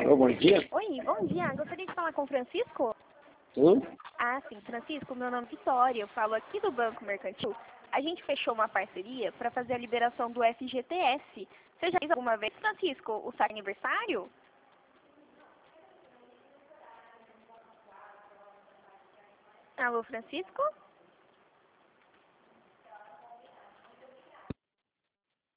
Alô, bom dia. Oi, bom dia. Gostaria de falar com o Francisco? Sim? Ah, sim, Francisco, meu nome é Vitória, eu falo aqui do Banco Mercantil. A gente fechou uma parceria para fazer a liberação do FGTS. Você já fez alguma vez, Francisco, o seu aniversário? Alô, Francisco?